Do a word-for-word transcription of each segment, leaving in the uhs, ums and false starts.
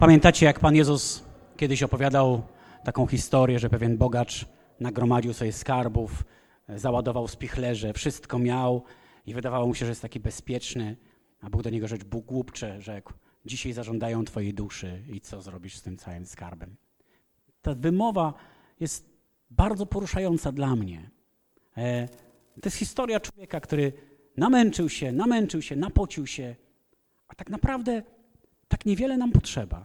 Pamiętacie, jak Pan Jezus kiedyś opowiadał taką historię, że pewien bogacz nagromadził sobie skarbów, załadował spichlerze, wszystko miał i wydawało mu się, że jest taki bezpieczny, a Bóg do niego rzecz Bóg głupcze rzekł: dzisiaj zażądają twojej duszy i co zrobisz z tym całym skarbem? Ta wymowa jest bardzo poruszająca dla mnie. To jest historia człowieka, który namęczył się, namęczył się, napocił się, a tak naprawdę tak niewiele nam potrzeba.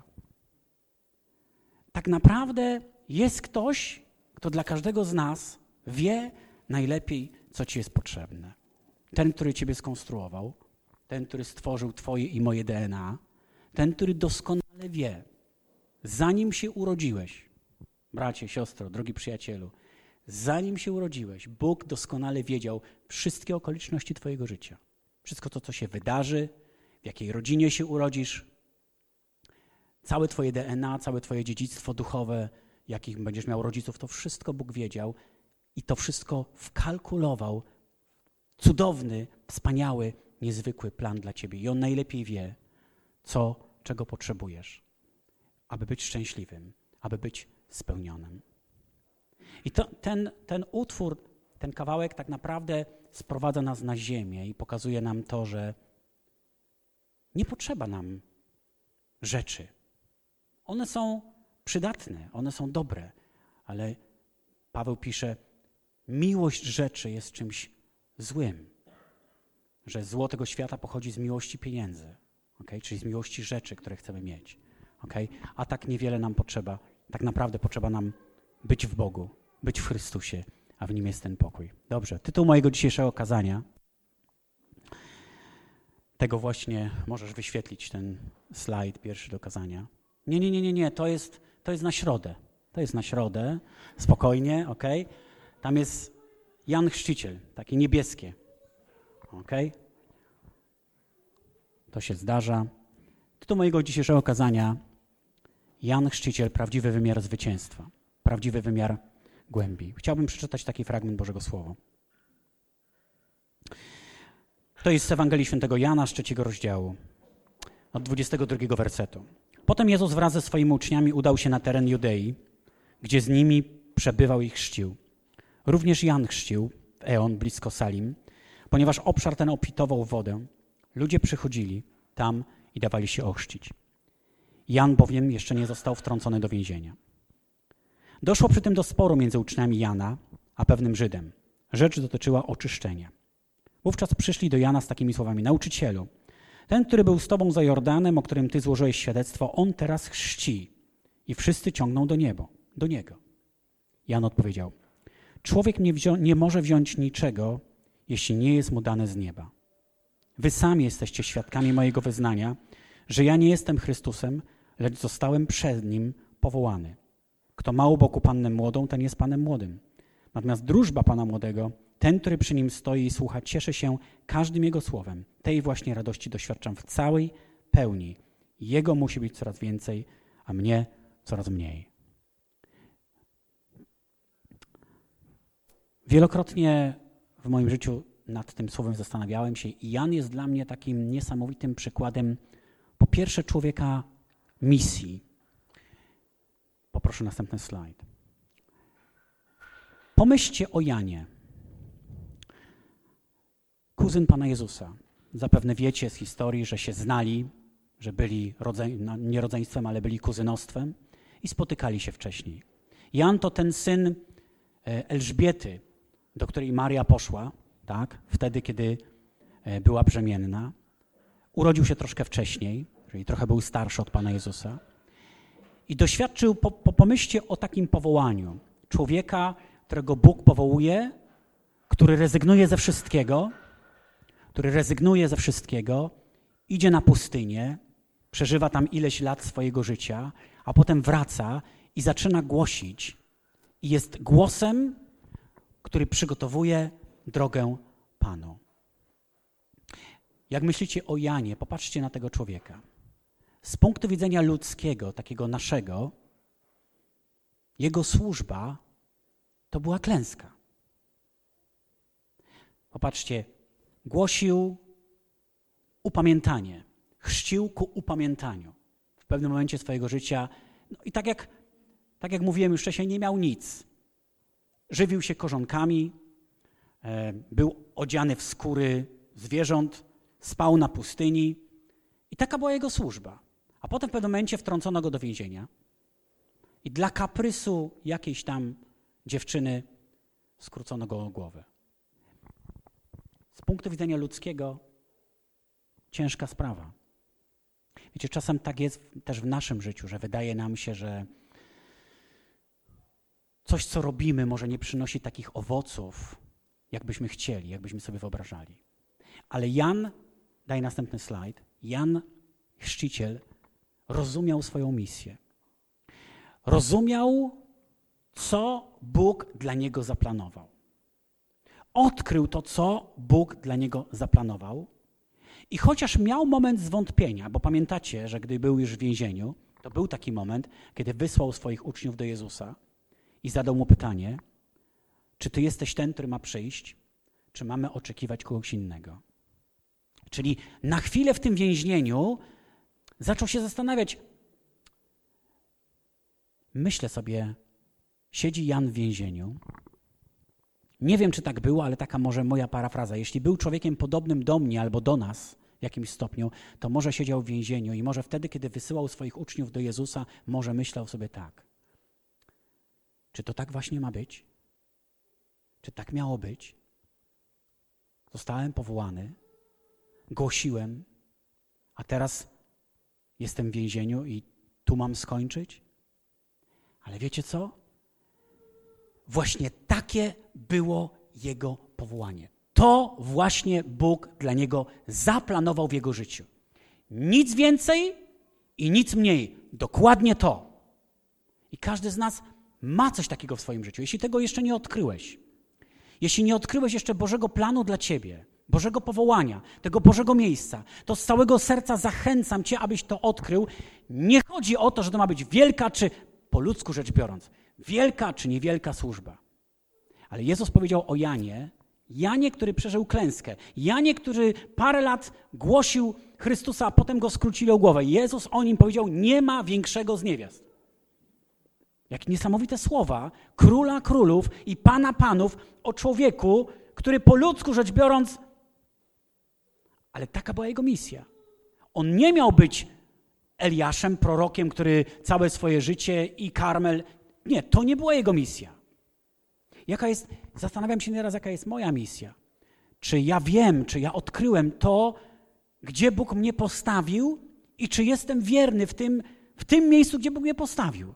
Tak naprawdę jest ktoś, kto dla każdego z nas wie najlepiej, co ci jest potrzebne. Ten, który ciebie skonstruował, ten, który stworzył twoje i moje D N A, ten, który doskonale wie, zanim się urodziłeś, bracie, siostro, drogi przyjacielu, zanim się urodziłeś, Bóg doskonale wiedział wszystkie okoliczności twojego życia. Wszystko to, co się wydarzy, w jakiej rodzinie się urodzisz, całe twoje D N A, całe twoje dziedzictwo duchowe, jakich będziesz miał rodziców, to wszystko Bóg wiedział i to wszystko wkalkulował. Cudowny, wspaniały, niezwykły plan dla ciebie. I On najlepiej wie, co, czego potrzebujesz, aby być szczęśliwym, aby być spełnionym. I to, ten, ten utwór, ten kawałek tak naprawdę sprowadza nas na ziemię i pokazuje nam to, że nie potrzeba nam rzeczy. One są przydatne, one są dobre, ale Paweł pisze, miłość rzeczy jest czymś złym, że zło tego świata pochodzi z miłości pieniędzy, okay? Czyli z miłości rzeczy, które chcemy mieć. Okay? A tak niewiele nam potrzeba, tak naprawdę potrzeba nam być w Bogu, być w Chrystusie, a w Nim jest ten pokój. Dobrze, tytuł mojego dzisiejszego kazania, tego właśnie możesz wyświetlić, ten slajd pierwszy do kazania. Nie, nie, nie, nie, nie, to jest, to jest na środę. To jest na środę, spokojnie, ok? Tam jest Jan Chrzciciel, takie niebieskie, ok? To się zdarza. Tytuł mojego dzisiejszego kazania, Jan Chrzciciel, prawdziwy wymiar zwycięstwa, prawdziwy wymiar głębi. Chciałbym przeczytać taki fragment Bożego Słowa. To jest z Ewangelii Świętego Jana z trzeciego rozdziału, od dwudziestego drugiego wersetu. Potem Jezus wraz ze swoimi uczniami udał się na teren Judei, gdzie z nimi przebywał i chrzcił. Również Jan chrzcił w Eon, blisko Salim, ponieważ obszar ten obfitował w wodę. Ludzie przychodzili tam i dawali się ochrzcić. Jan bowiem jeszcze nie został wtrącony do więzienia. Doszło przy tym do sporu między uczniami Jana a pewnym Żydem. Rzecz dotyczyła oczyszczenia. Wówczas przyszli do Jana z takimi słowami: nauczycielu, ten, który był z tobą za Jordanem, o którym ty złożyłeś świadectwo, on teraz chrzci i wszyscy ciągną do nieba, do niego. Jan odpowiedział: człowiek nie, wzią- nie może wziąć niczego, jeśli nie jest mu dane z nieba. Wy sami jesteście świadkami mojego wyznania, że ja nie jestem Chrystusem, lecz zostałem przed Nim powołany. Kto ma u boku pannę młodą, ten jest panem młodym. Natomiast drużba Pana Młodego, ten, który przy nim stoi i słucha, cieszy się każdym jego słowem. Tej właśnie radości doświadczam w całej pełni. Jego musi być coraz więcej, a mnie coraz mniej. Wielokrotnie w moim życiu nad tym słowem zastanawiałem się i Jan jest dla mnie takim niesamowitym przykładem, po pierwsze, człowieka misji. Poproszę następny slajd. Pomyślcie o Janie. Kuzyn Pana Jezusa. Zapewne wiecie z historii, że się znali, że byli rodze- no, nie rodzeństwem, ale byli kuzynostwem i spotykali się wcześniej. Jan to ten syn Elżbiety, do której Maria poszła, tak, wtedy, kiedy była brzemienna. Urodził się troszkę wcześniej, czyli trochę był starszy od Pana Jezusa. I doświadczył, po, po, pomyślcie o takim powołaniu. Człowieka, którego Bóg powołuje, który rezygnuje ze wszystkiego, który rezygnuje ze wszystkiego, idzie na pustynię, przeżywa tam ileś lat swojego życia, a potem wraca i zaczyna głosić. I jest głosem, który przygotowuje drogę Panu. Jak myślicie o Janie, popatrzcie na tego człowieka. Z punktu widzenia ludzkiego, takiego naszego, jego służba to była klęska. Popatrzcie, głosił upamiętanie, chrzcił ku upamiętaniu. w pewnym momencie swojego życia. No i tak jak, tak jak mówiłem już wcześniej, nie miał nic. Żywił się korzonkami, e, był odziany w skóry zwierząt, spał na pustyni i taka była jego służba. A potem w pewnym momencie wtrącono go do więzienia i dla kaprysu jakiejś tam dziewczyny skrócono go o głowę. Z punktu widzenia ludzkiego ciężka sprawa. Wiecie, czasem tak jest też w naszym życiu, że wydaje nam się, że coś, co robimy, może nie przynosi takich owoców, jakbyśmy chcieli, jakbyśmy sobie wyobrażali. Ale Jan, daj następny slajd, Jan Chrzciciel rozumiał swoją misję. Rozumiał, co Bóg dla niego zaplanował. Odkrył to, co Bóg dla niego zaplanował. I chociaż miał moment zwątpienia, bo pamiętacie, że gdy był już w więzieniu, to był taki moment, kiedy wysłał swoich uczniów do Jezusa i zadał mu pytanie, czy ty jesteś ten, który ma przyjść, czy mamy oczekiwać kogoś innego. Czyli na chwilę w tym więzieniu zaczął się zastanawiać. Myślę sobie, siedzi Jan w więzieniu. Nie wiem, czy tak było, ale taka może moja parafraza. Jeśli był człowiekiem podobnym do mnie albo do nas w jakimś stopniu, to może siedział w więzieniu i może wtedy, kiedy wysyłał swoich uczniów do Jezusa, może myślał sobie tak. Czy to tak właśnie ma być? Czy tak miało być? Zostałem powołany, głosiłem, a teraz jestem w więzieniu i tu mam skończyć? Ale wiecie co? Właśnie takie było jego powołanie. To właśnie Bóg dla niego zaplanował w jego życiu. Nic więcej i nic mniej. Dokładnie to. I każdy z nas ma coś takiego w swoim życiu. Jeśli tego jeszcze nie odkryłeś, jeśli nie odkryłeś jeszcze Bożego planu dla ciebie, Bożego powołania, tego Bożego miejsca, to z całego serca zachęcam cię, abyś to odkrył. Nie chodzi o to, że to ma być wielka, czy po ludzku rzecz biorąc, wielka czy niewielka służba. Ale Jezus powiedział o Janie, Janie, który przeżył klęskę, Janie, który parę lat głosił Chrystusa, a potem go skrócili o głowę. Jezus o nim powiedział, nie ma większego z niewiast. Jak niesamowite słowa króla królów i pana panów o człowieku, który po ludzku rzecz biorąc, ale taka była jego misja. On nie miał być Eliaszem, prorokiem, który całe swoje życie i Karmel. Nie, to nie była jego misja. Jaka jest, zastanawiam się nieraz, jaka jest moja misja. Czy ja wiem, czy ja odkryłem to, gdzie Bóg mnie postawił i czy jestem wierny w tym, w tym miejscu, gdzie Bóg mnie postawił.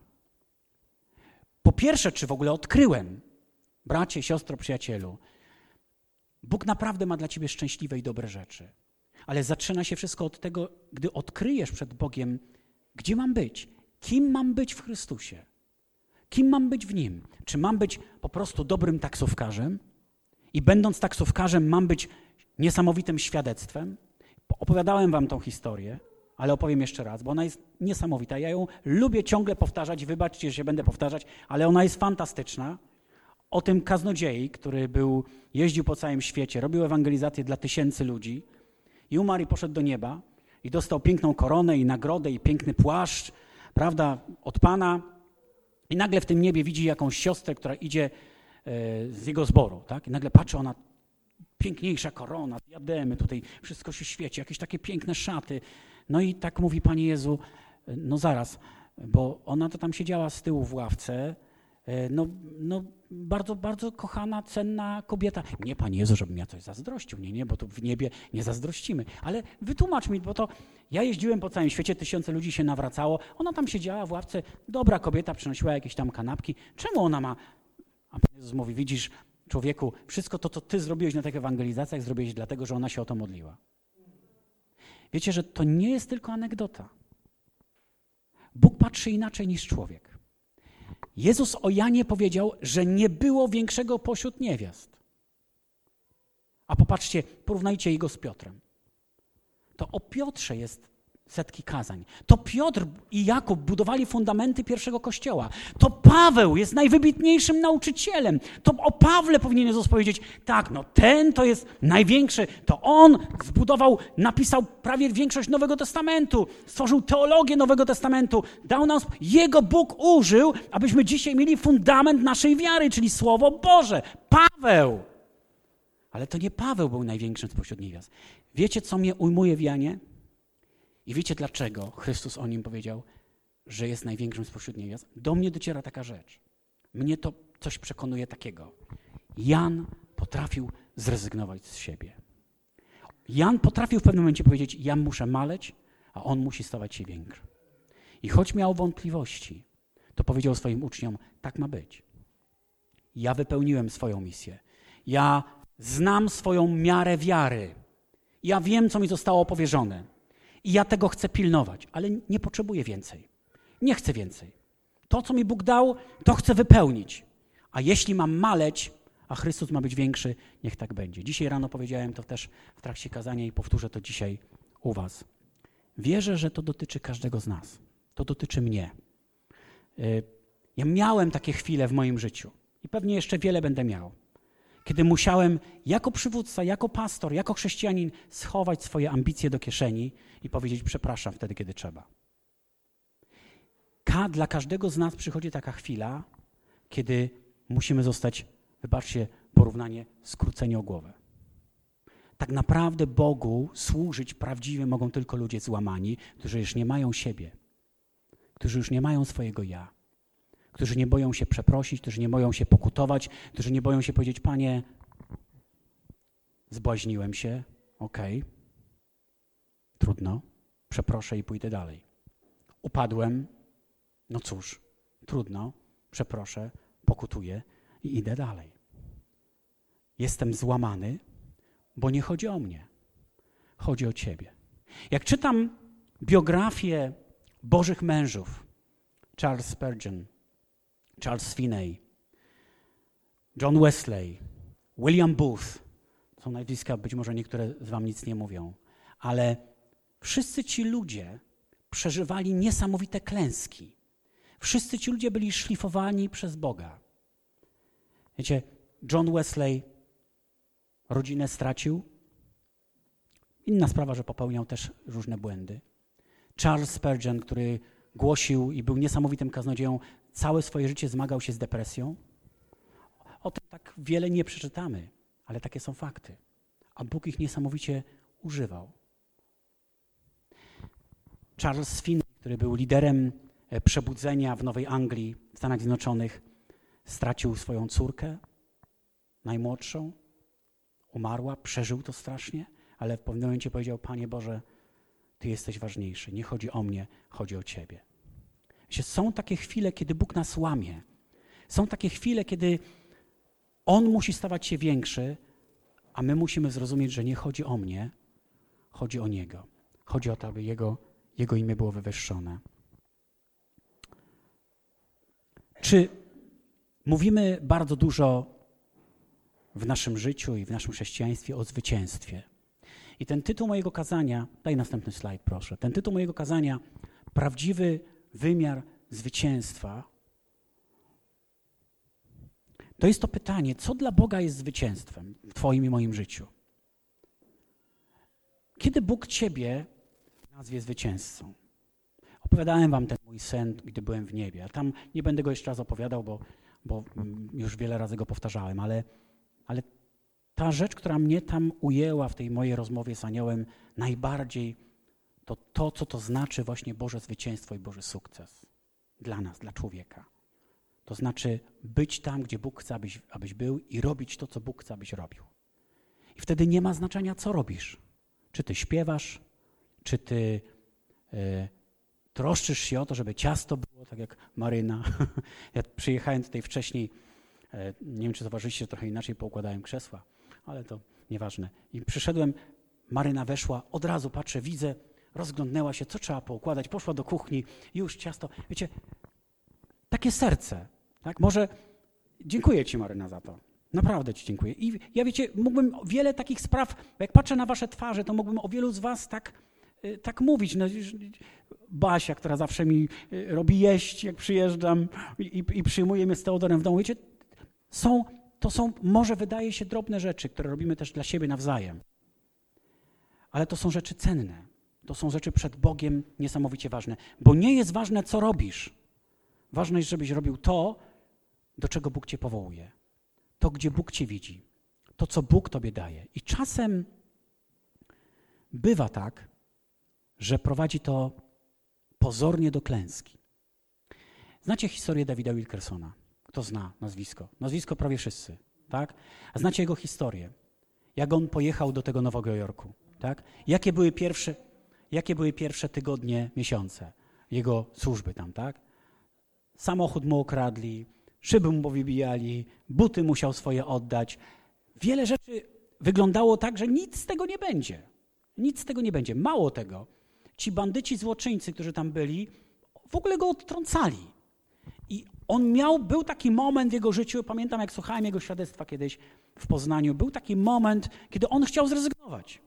Po pierwsze, czy w ogóle odkryłem, bracie, siostro, przyjacielu, Bóg naprawdę ma dla ciebie szczęśliwe i dobre rzeczy. Ale zaczyna się wszystko od tego, gdy odkryjesz przed Bogiem, gdzie mam być, kim mam być w Chrystusie, kim mam być w Nim. Czy mam być po prostu dobrym taksówkarzem i będąc taksówkarzem mam być niesamowitym świadectwem? Opowiadałem wam tą historię, ale opowiem jeszcze raz, bo ona jest niesamowita. Ja ją lubię ciągle powtarzać, wybaczcie, że się będę powtarzać, ale ona jest fantastyczna. O tym kaznodziei, który był, jeździł po całym świecie, robił ewangelizację dla tysięcy ludzi i umarł i poszedł do nieba i dostał piękną koronę i nagrodę i piękny płaszcz, prawda, od Pana. I nagle w tym niebie widzi jakąś siostrę, która idzie z jego zboru, tak? I nagle patrzy, ona, piękniejsza korona, diademy, tutaj wszystko się świeci, jakieś takie piękne szaty. No i tak mówi Panie Jezu, no zaraz, bo ona to tam siedziała z tyłu w ławce, no, no bardzo, bardzo kochana, cenna kobieta. Nie, Panie Jezu, żebym ja coś zazdrościł, nie, nie, bo tu w niebie nie zazdrościmy. Ale wytłumacz mi, bo to ja jeździłem po całym świecie, tysiące ludzi się nawracało, ona tam siedziała w ławce, dobra kobieta, przynosiła jakieś tam kanapki. Czemu ona ma... A Pan Jezus mówi, widzisz, człowieku, wszystko to, co ty zrobiłeś na tych ewangelizacjach, zrobiłeś dlatego, że ona się o to modliła. Wiecie, że to nie jest tylko anegdota. Bóg patrzy inaczej niż człowiek. Jezus o Janie powiedział, że nie było większego pośród niewiast. A popatrzcie, porównajcie jego z Piotrem. To o Piotrze jest setki kazań. To Piotr i Jakub budowali fundamenty pierwszego kościoła. To Paweł jest najwybitniejszym nauczycielem. To o Pawle powinien Jezus powiedzieć, tak, no ten to jest największy, to on zbudował, napisał prawie większość Nowego Testamentu, stworzył teologię Nowego Testamentu, dał nam, jego Bóg użył, abyśmy dzisiaj mieli fundament naszej wiary, czyli Słowo Boże. Paweł! Ale to nie Paweł był największym spośród niewiast. Wiecie, co mnie ujmuje w Janie? I wiecie, dlaczego Chrystus o nim powiedział, że jest największym spośród niewiast? Do mnie dociera taka rzecz. Mnie to coś przekonuje takiego. Jan potrafił zrezygnować z siebie. Jan potrafił w pewnym momencie powiedzieć, ja muszę maleć, a on musi stawać się większy. I choć miał wątpliwości, to powiedział swoim uczniom, tak ma być. Ja wypełniłem swoją misję. Ja znam swoją miarę wiary. Ja wiem, co mi zostało powierzone. I ja tego chcę pilnować, ale nie potrzebuję więcej. Nie chcę więcej. To, co mi Bóg dał, to chcę wypełnić. A jeśli mam maleć, a Chrystus ma być większy, niech tak będzie. Dzisiaj rano powiedziałem to też w trakcie kazania i powtórzę to dzisiaj u was. Wierzę, że to dotyczy każdego z nas. To dotyczy mnie. Ja miałem takie chwile w moim życiu i pewnie jeszcze wiele będę miał, kiedy musiałem jako przywódca, jako pastor, jako chrześcijanin schować swoje ambicje do kieszeni i powiedzieć przepraszam wtedy, kiedy trzeba. Ka, dla każdego z nas przychodzi taka chwila, kiedy musimy zostać, wybaczcie porównanie, skróceni o głowę. Tak naprawdę Bogu służyć prawdziwie mogą tylko ludzie złamani, którzy już nie mają siebie, którzy już nie mają swojego ja, którzy nie boją się przeprosić, którzy nie boją się pokutować, którzy nie boją się powiedzieć, Panie, zbłaźniłem się, okej, okay. Trudno, przeproszę i pójdę dalej. Upadłem, no cóż, trudno, przeproszę, pokutuję i idę dalej. Jestem złamany, bo nie chodzi o mnie, chodzi o Ciebie. Jak czytam biografię Bożych mężów, Charles Spurgeon, Charles Finney, John Wesley, William Booth, to są nazwiska, być może niektóre z wam nic nie mówią, ale wszyscy ci ludzie przeżywali niesamowite klęski. Wszyscy ci ludzie byli szlifowani przez Boga. Wiecie, John Wesley rodzinę stracił. Inna sprawa, że popełniał też różne błędy. Charles Spurgeon, który głosił i był niesamowitym kaznodzieją, całe swoje życie zmagał się z depresją. O tym tak wiele nie przeczytamy, ale takie są fakty. A Bóg ich niesamowicie używał. Charles Finney, który był liderem przebudzenia w Nowej Anglii, w Stanach Zjednoczonych, stracił swoją córkę, najmłodszą, umarła, przeżył to strasznie, ale w pewnym momencie powiedział, Panie Boże, Ty jesteś ważniejszy, nie chodzi o mnie, chodzi o Ciebie. Wiecie, są takie chwile, kiedy Bóg nas łamie. Są takie chwile, kiedy On musi stawać się większy, a my musimy zrozumieć, że nie chodzi o mnie, chodzi o Niego. Chodzi o to, aby Jego, Jego imię było wywyższone. Czy mówimy bardzo dużo w naszym życiu i w naszym chrześcijaństwie o zwycięstwie? I ten tytuł mojego kazania, daj następny slajd proszę, ten tytuł mojego kazania, prawdziwy wymiar zwycięstwa, to jest to pytanie, co dla Boga jest zwycięstwem w Twoim i moim życiu? Kiedy Bóg Ciebie nazwie zwycięzcą? Opowiadałem wam ten mój sen, gdy byłem w niebie, a tam nie będę go jeszcze raz opowiadał, bo, bo już wiele razy go powtarzałem, ale, ale ta rzecz, która mnie tam ujęła w tej mojej rozmowie z aniołem najbardziej, to to, co to znaczy właśnie Boże zwycięstwo i Boży sukces dla nas, dla człowieka. To znaczy być tam, gdzie Bóg chce, abyś, abyś był i robić to, co Bóg chce, abyś robił. I wtedy nie ma znaczenia, co robisz. Czy ty śpiewasz, czy ty y, troszczysz się o to, żeby ciasto było, tak jak Maryna. Ja przyjechałem tutaj wcześniej, y, nie wiem, czy zauważyliście, trochę inaczej poukładałem krzesła, ale to nieważne. I przyszedłem, Maryna weszła, od razu patrzę, widzę, rozglądnęła się, co trzeba poukładać, poszła do kuchni, już ciasto. Wiecie, takie serce, tak? Może dziękuję ci, Maryna, za to. Naprawdę ci dziękuję. I ja wiecie, mógłbym wiele takich spraw, jak patrzę na wasze twarze, to mógłbym o wielu z was tak tak mówić. No, Basia, która zawsze mi robi jeść, jak przyjeżdżam i, i przyjmuje mnie z Teodorem w domu. Wiecie, są, to są, może wydaje się drobne rzeczy, które robimy też dla siebie nawzajem. Ale to są rzeczy cenne. To są rzeczy przed Bogiem niesamowicie ważne. Bo nie jest ważne, co robisz. Ważne jest, żebyś robił to, do czego Bóg cię powołuje. To, gdzie Bóg cię widzi. To, co Bóg tobie daje. I czasem bywa tak, że prowadzi to pozornie do klęski. Znacie historię Davida Wilkersona? Kto zna nazwisko? Nazwisko prawie wszyscy, tak? A znacie jego historię? Jak on pojechał do tego Nowego Jorku, tak? Jakie były pierwsze, jakie były pierwsze tygodnie, miesiące jego służby tam, tak? Samochód mu okradli, szyby mu powybijali, buty musiał swoje oddać. Wiele rzeczy wyglądało tak, że nic z tego nie będzie. Nic z tego nie będzie. Mało tego, ci bandyci złoczyńcy, którzy tam byli, w ogóle go odtrącali. I on miał, był taki moment w jego życiu, pamiętam jak słuchałem jego świadectwa kiedyś w Poznaniu, był taki moment, kiedy on chciał zrezygnować.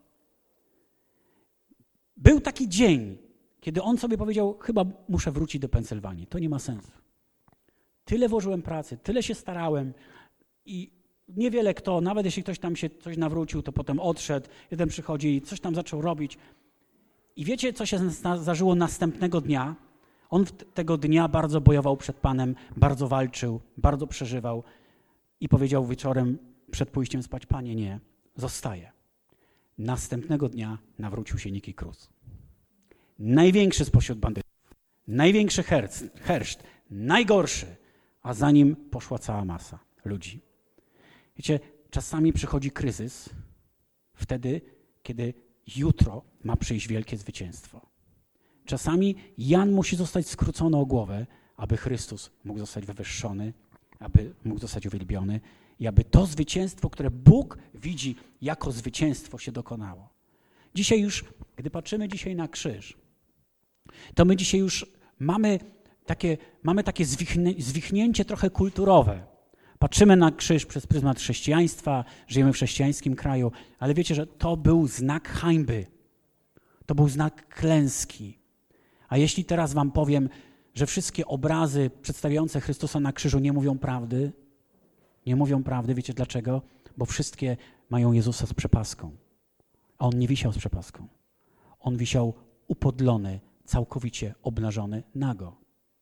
Był taki dzień, kiedy on sobie powiedział, chyba muszę wrócić do Pensylwanii, to nie ma sensu. Tyle włożyłem pracy, tyle się starałem i niewiele kto, nawet jeśli ktoś tam się coś nawrócił, to potem odszedł, jeden przychodzi i coś tam zaczął robić. I wiecie, co się zdarzyło następnego dnia? On tego dnia bardzo bojował przed Panem, bardzo walczył, bardzo przeżywał i powiedział wieczorem przed pójściem spać, Panie, nie, zostaję. Następnego dnia nawrócił się Nicky Cruz. Największy spośród bandytów, największy herszt, herszt, najgorszy, a za nim poszła cała masa ludzi. Wiecie, czasami przychodzi kryzys wtedy, kiedy jutro ma przyjść wielkie zwycięstwo. Czasami Jan musi zostać skrócony o głowę, aby Chrystus mógł zostać wywyższony, aby mógł zostać uwielbiony i aby to zwycięstwo, które Bóg widzi jako zwycięstwo, się dokonało. Dzisiaj już, gdy patrzymy dzisiaj na krzyż, to my dzisiaj już mamy takie, mamy takie zwichnie, zwichnięcie trochę kulturowe. Patrzymy na krzyż przez pryzmat chrześcijaństwa, żyjemy w chrześcijańskim kraju, ale wiecie, że to był znak hańby. To był znak klęski. A jeśli teraz wam powiem, że wszystkie obrazy przedstawiające Chrystusa na krzyżu nie mówią prawdy, nie mówią prawdy, wiecie dlaczego? Bo wszystkie mają Jezusa z przepaską. A On nie wisiał z przepaską. On wisiał upodlony, całkowicie obnażony, nago.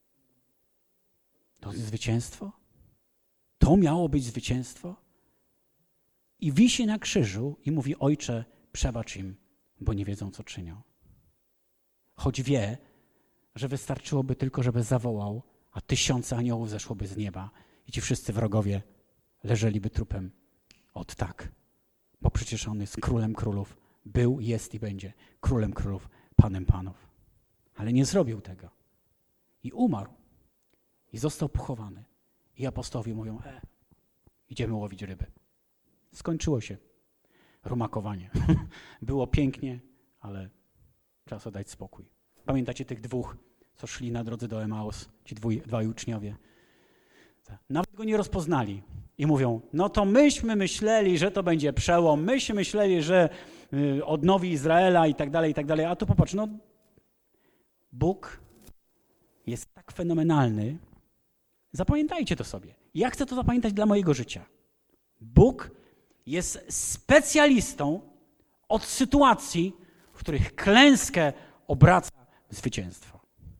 To jest zwycięstwo? To miało być zwycięstwo? I wisi na krzyżu i mówi, Ojcze, przebacz im, bo nie wiedzą, co czynią. Choć wie, że wystarczyłoby tylko, żeby zawołał, a tysiące aniołów zeszłoby z nieba i ci wszyscy wrogowie leżeliby trupem. Ot tak, bo przecież On jest królem królów, był, jest i będzie królem królów, panem panów. Ale nie zrobił tego. I umarł. I został pochowany. I apostołowie mówią, e, idziemy łowić ryby. Skończyło się rumakowanie. Było pięknie, ale czas oddać spokój. Pamiętacie tych dwóch, co szli na drodze do Emaus, ci dwój, dwaj uczniowie? Nawet go nie rozpoznali. I mówią, no to myśmy myśleli, że to będzie przełom, myśmy myśleli, że y, odnowi Izraela i tak dalej, i tak dalej. A tu popatrz, no Bóg jest tak fenomenalny. Zapamiętajcie to sobie. Ja chcę to zapamiętać dla mojego życia. Bóg jest specjalistą od sytuacji, w których klęskę obraca w zwycięstwo.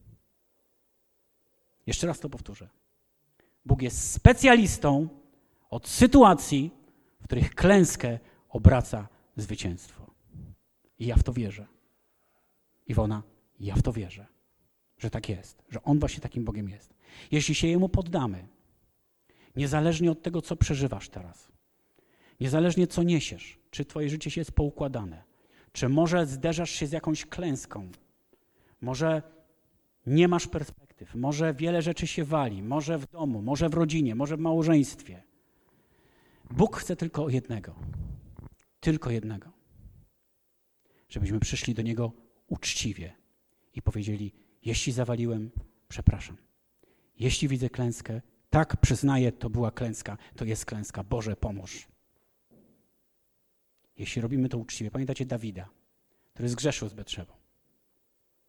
Jeszcze raz to powtórzę. Bóg jest specjalistą od sytuacji, w których klęskę obraca w zwycięstwo. I ja w to wierzę. Iwona, ja w to wierzę, że tak jest, że On właśnie takim Bogiem jest. Jeśli się Jemu poddamy, niezależnie od tego, co przeżywasz teraz, niezależnie co niesiesz, czy twoje życie się jest poukładane, czy może zderzasz się z jakąś klęską, może nie masz perspektyw, może wiele rzeczy się wali, może w domu, może w rodzinie, może w małżeństwie. Bóg chce tylko jednego, tylko jednego, żebyśmy przyszli do Niego uczciwie i powiedzieli, jeśli zawaliłem, przepraszam. Jeśli widzę klęskę, tak, przyznaję, to była klęska, to jest klęska. Boże, pomóż. Jeśli robimy to uczciwie, pamiętacie Dawida, który zgrzeszył z Betrzebą.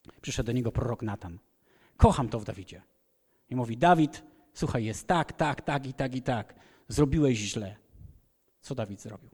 Przyszedł do niego prorok Natan. Kocham to w Dawidzie. I mówi, Dawid, słuchaj, jest tak, tak, tak i tak i tak. Zrobiłeś źle. Co Dawid zrobił?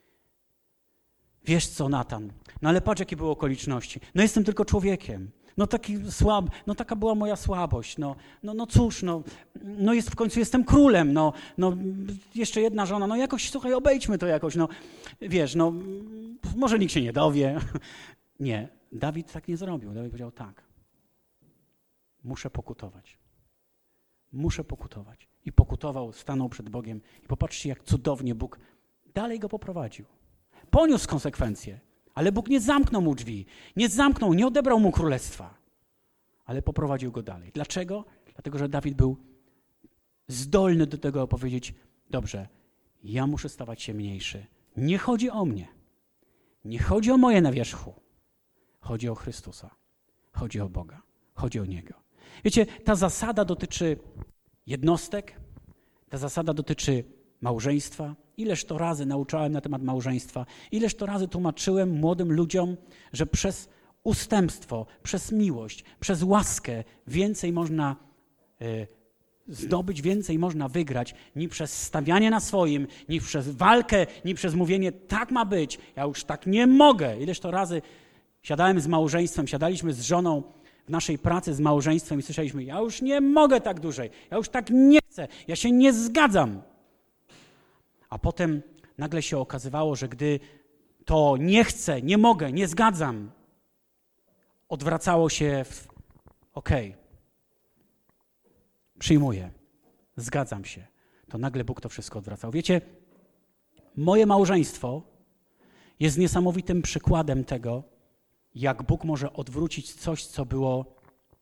Wiesz co, Natan, no ale patrz, jakie były okoliczności. No jestem tylko człowiekiem. No taki słab, no taka była moja słabość. No, no, no cóż, no, no jest w końcu jestem królem. No, no jeszcze jedna żona, no jakoś, słuchaj, obejdźmy to jakoś. No wiesz, no może nikt się nie dowie. Nie, Dawid tak nie zrobił. Dawid powiedział tak. Muszę pokutować. Muszę pokutować. I pokutował, stanął przed Bogiem. I popatrzcie, jak cudownie Bóg dalej go poprowadził. Poniósł konsekwencje, ale Bóg nie zamknął mu drzwi, nie zamknął, nie odebrał mu królestwa, ale poprowadził go dalej. Dlaczego? Dlatego, że Dawid był zdolny do tego powiedzieć, dobrze, ja muszę stawać się mniejszy. Nie chodzi o mnie, nie chodzi o moje na wierzchu, chodzi o Chrystusa, chodzi o Boga, chodzi o Niego. Wiecie, ta zasada dotyczy jednostek, ta zasada dotyczy małżeństwa. Ileż to razy nauczałem na temat małżeństwa, ileż to razy tłumaczyłem młodym ludziom, że przez ustępstwo, przez miłość, przez łaskę więcej można y, zdobyć, więcej można wygrać, ni przez stawianie na swoim, ni przez walkę, ni przez mówienie tak ma być, ja już tak nie mogę. Ileż to razy siadałem z małżeństwem, siadaliśmy z żoną w naszej pracy z małżeństwem i słyszeliśmy, ja już nie mogę tak dłużej, ja już tak nie chcę, ja się nie zgadzam. A potem nagle się okazywało, że gdy to nie chcę, nie mogę, nie zgadzam, odwracało się w okej, okay, przyjmuję, zgadzam się. To nagle Bóg to wszystko odwracał. Wiecie, moje małżeństwo jest niesamowitym przykładem tego, jak Bóg może odwrócić coś, co było,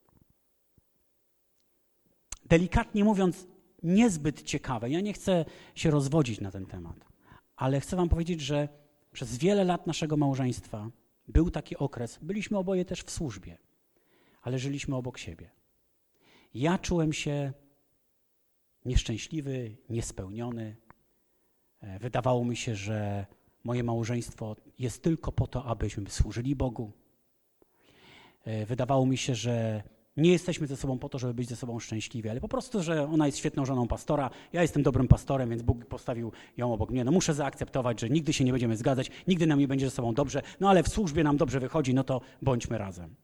delikatnie mówiąc, niezbyt ciekawe. Ja nie chcę się rozwodzić na ten temat, ale chcę wam powiedzieć, że przez wiele lat naszego małżeństwa był taki okres, byliśmy oboje też w służbie, ale żyliśmy obok siebie. Ja czułem się nieszczęśliwy, niespełniony. Wydawało mi się, że moje małżeństwo jest tylko po to, abyśmy służyli Bogu. Wydawało mi się, że nie jesteśmy ze sobą po to, żeby być ze sobą szczęśliwi, ale po prostu, że ona jest świetną żoną pastora, ja jestem dobrym pastorem, więc Bóg postawił ją obok mnie. No muszę zaakceptować, że nigdy się nie będziemy zgadzać, nigdy nam nie będzie ze sobą dobrze, no ale w służbie nam dobrze wychodzi, no to bądźmy razem.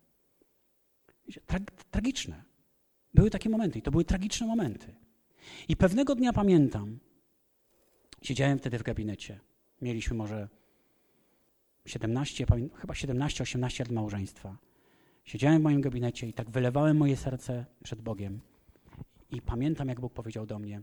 Tra- tragiczne. Były takie momenty i to były tragiczne momenty. I pewnego dnia pamiętam, siedziałem wtedy w gabinecie, mieliśmy może siedemnaście, chyba siedemnaście osiemnaście lat małżeństwa. Siedziałem w moim gabinecie i tak wylewałem moje serce przed Bogiem i pamiętam, jak Bóg powiedział do mnie,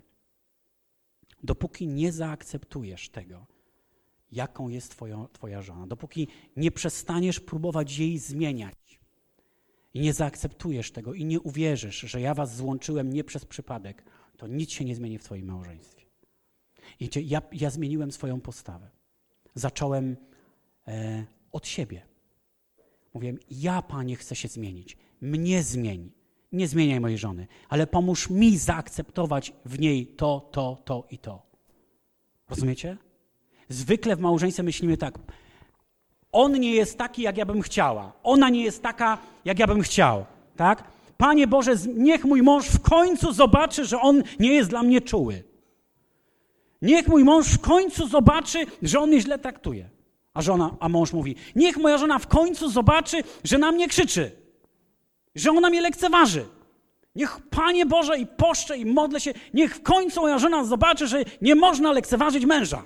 dopóki nie zaakceptujesz tego, jaką jest twoja, twoja żona, dopóki nie przestaniesz próbować jej zmieniać i nie zaakceptujesz tego i nie uwierzysz, że ja was złączyłem nie przez przypadek, to nic się nie zmieni w twoim małżeństwie. I ja, ja zmieniłem swoją postawę. Zacząłem e, od siebie. Mówiłem, ja, Panie, chcę się zmienić. Mnie zmień. Nie zmieniaj mojej żony, ale pomóż mi zaakceptować w niej to, to, to i to. Rozumiecie? Zwykle w małżeństwie myślimy tak, on nie jest taki, jak ja bym chciała. Ona nie jest taka, jak ja bym chciał. Tak? Panie Boże, niech mój mąż w końcu zobaczy, że on nie jest dla mnie czuły. Niech mój mąż w końcu zobaczy, że on mnie źle traktuje. A żona, a mąż mówi, niech moja żona w końcu zobaczy, że na mnie krzyczy, że ona mnie lekceważy. Niech, Panie Boże, i poszczę, i modlę się, niech w końcu moja żona zobaczy, że nie można lekceważyć męża.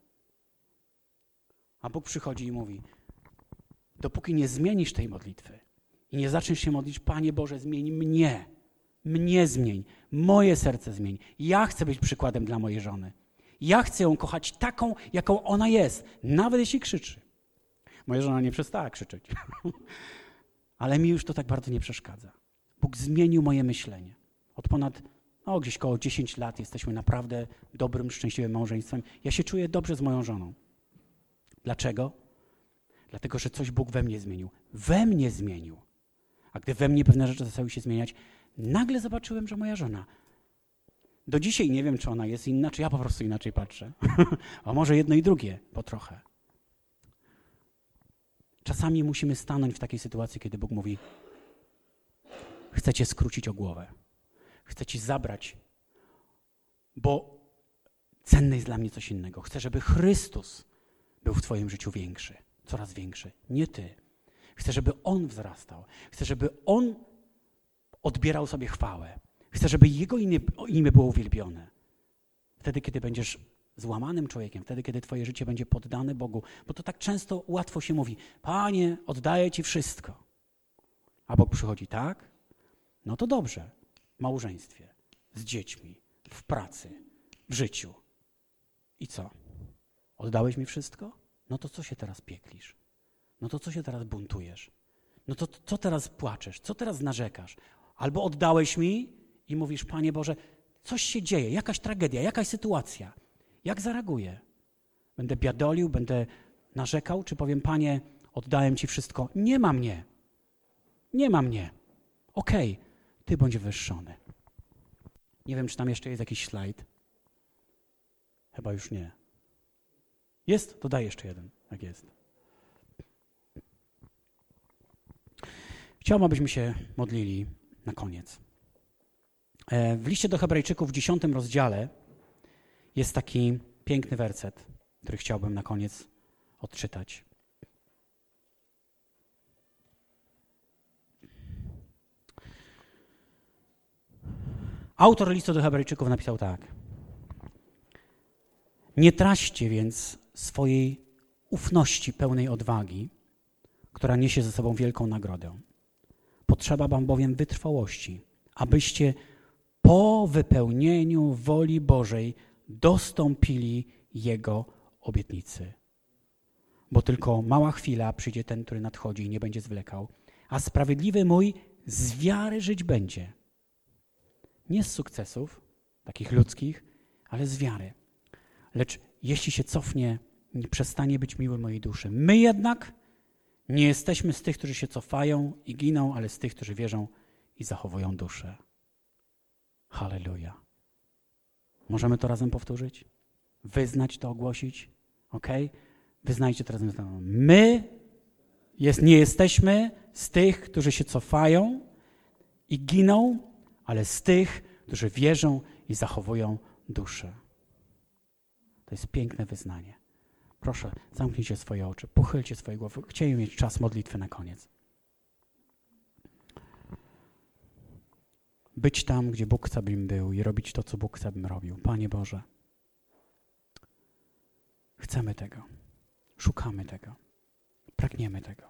A Bóg przychodzi i mówi, dopóki nie zmienisz tej modlitwy i nie zaczniesz się modlić, Panie Boże, zmień mnie, mnie zmień, moje serce zmień. Ja chcę być przykładem dla mojej żony. Ja chcę ją kochać taką, jaką ona jest, nawet jeśli krzyczy. Moja żona nie przestała krzyczeć, ale mi już to tak bardzo nie przeszkadza. Bóg zmienił moje myślenie. Od ponad, no gdzieś koło dziesięć lat jesteśmy naprawdę dobrym, szczęśliwym małżeństwem. Ja się czuję dobrze z moją żoną. Dlaczego? Dlatego, że coś Bóg we mnie zmienił. We mnie zmienił. A gdy we mnie pewne rzeczy zaczęły się zmieniać, nagle zobaczyłem, że moja żona, do dzisiaj nie wiem, czy ona jest inna, czy ja po prostu inaczej patrzę. A może jedno i drugie, po trochę. Czasami musimy stanąć w takiej sytuacji, kiedy Bóg mówi, Chcę cię skrócić o głowę. Chcę ci zabrać, bo cenne jest dla mnie coś innego. Chcę, żeby Chrystus był w twoim życiu większy, coraz większy, nie ty. Chcę, żeby On wzrastał. Chcę, żeby On odbierał sobie chwałę. Chcę, żeby Jego imię, imię było uwielbione. Wtedy, kiedy będziesz złamanym człowiekiem, wtedy, kiedy twoje życie będzie poddane Bogu, bo to tak często łatwo się mówi, Panie, oddaję Ci wszystko. A Bóg przychodzi, tak? No to dobrze. W małżeństwie, z dziećmi, w pracy, w życiu. I co? Oddałeś mi wszystko? No to co się teraz pieklisz? No to co się teraz buntujesz? No to co teraz płaczesz? Co teraz narzekasz? Albo oddałeś mi i mówisz, Panie Boże, coś się dzieje, jakaś tragedia, jakaś sytuacja. Jak zareaguję? Będę biadolił, będę narzekał, czy powiem, Panie, oddałem Ci wszystko. Nie ma mnie. Nie ma mnie. Okej, okay, Ty bądź wywyższony. Nie wiem, czy tam jeszcze jest jakiś slajd. Chyba już nie. Jest? To daj jeszcze jeden. Tak jest. Chciałbym, abyśmy się modlili na koniec. W liście do Hebrajczyków w dziesiątym rozdziale jest taki piękny werset, który chciałbym na koniec odczytać. Autor listu do Hebrajczyków napisał tak. Nie traćcie więc swojej ufności pełnej odwagi, która niesie ze sobą wielką nagrodę. Potrzeba wam bowiem wytrwałości, abyście po wypełnieniu woli Bożej dostąpili Jego obietnicy. Bo tylko mała chwila przyjdzie ten, który nadchodzi i nie będzie zwlekał, a sprawiedliwy mój z wiary żyć będzie. Nie z sukcesów, takich ludzkich, ale z wiary. Lecz jeśli się cofnie, nie przestanie być miły mojej duszy. My jednak nie jesteśmy z tych, którzy się cofają i giną, ale z tych, którzy wierzą i zachowują duszę. Halleluja. Możemy to razem powtórzyć? Wyznać to, ogłosić? Ok? Wyznajcie to razem ze mną. My jest, nie jesteśmy z tych, którzy się cofają i giną, ale z tych, którzy wierzą i zachowują duszę. To jest piękne wyznanie. Proszę, zamknijcie swoje oczy, pochylcie swoje głowy. Chcielibyśmy mieć czas modlitwy na koniec. Być tam, gdzie Bóg chce, bym był i robić to, co Bóg chce, bym robił. Panie Boże, chcemy tego, szukamy tego, pragniemy tego.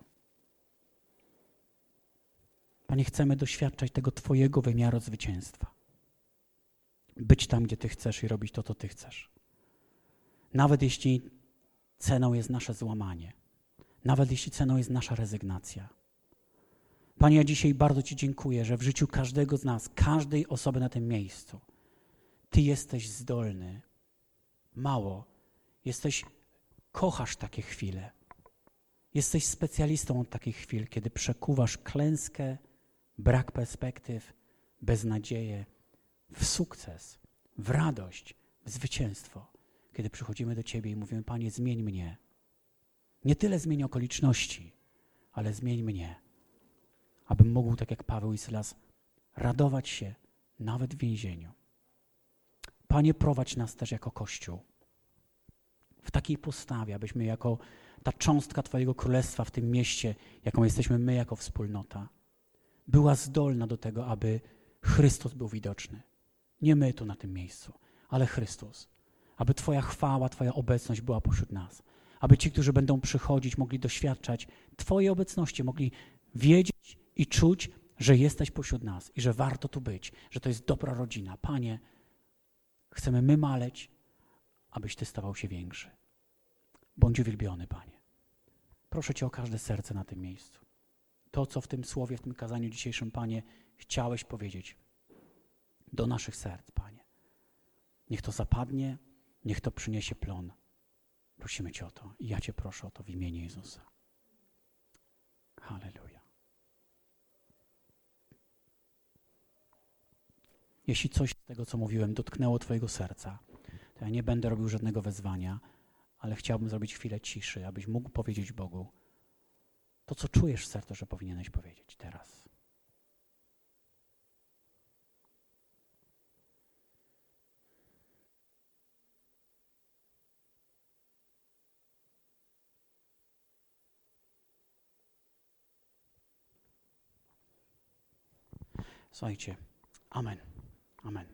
Panie, chcemy doświadczać tego Twojego wymiaru zwycięstwa. Być tam, gdzie Ty chcesz i robić to, co Ty chcesz. Nawet jeśli ceną jest nasze złamanie, nawet jeśli ceną jest nasza rezygnacja. Panie, ja dzisiaj bardzo Ci dziękuję, że w życiu każdego z nas, każdej osoby na tym miejscu, Ty jesteś zdolny. Mało. Jesteś, kochasz takie chwile. Jesteś specjalistą od takich chwil, kiedy przekuwasz klęskę, brak perspektyw, beznadzieję w sukces, w radość, w zwycięstwo. Kiedy przychodzimy do Ciebie i mówimy, Panie, zmień mnie. Nie tyle zmień okoliczności, ale zmień mnie. Abym mógł, tak jak Paweł i Sylas, radować się nawet w więzieniu. Panie, prowadź nas też jako Kościół w takiej postawie, abyśmy jako ta cząstka Twojego Królestwa w tym mieście, jaką jesteśmy my jako wspólnota, była zdolna do tego, aby Chrystus był widoczny. Nie my tu na tym miejscu, ale Chrystus. Aby Twoja chwała, Twoja obecność była pośród nas. Aby ci, którzy będą przychodzić, mogli doświadczać Twojej obecności, mogli wiedzieć i czuć, że jesteś pośród nas i że warto tu być, że to jest dobra rodzina. Panie, chcemy my maleć, abyś Ty stawał się większy. Bądź uwielbiony, Panie. Proszę Cię o każde serce na tym miejscu. To, co w tym słowie, w tym kazaniu dzisiejszym, Panie, chciałeś powiedzieć do naszych serc, Panie. Niech to zapadnie, niech to przyniesie plon. Prosimy Cię o to i ja Cię proszę o to w imieniu Jezusa. Halleluja. Jeśli coś z tego, co mówiłem, dotknęło Twojego serca, to ja nie będę robił żadnego wezwania, ale chciałbym zrobić chwilę ciszy, abyś mógł powiedzieć Bogu to, co czujesz w sercu, że powinieneś powiedzieć teraz. Słuchajcie, amen, amen.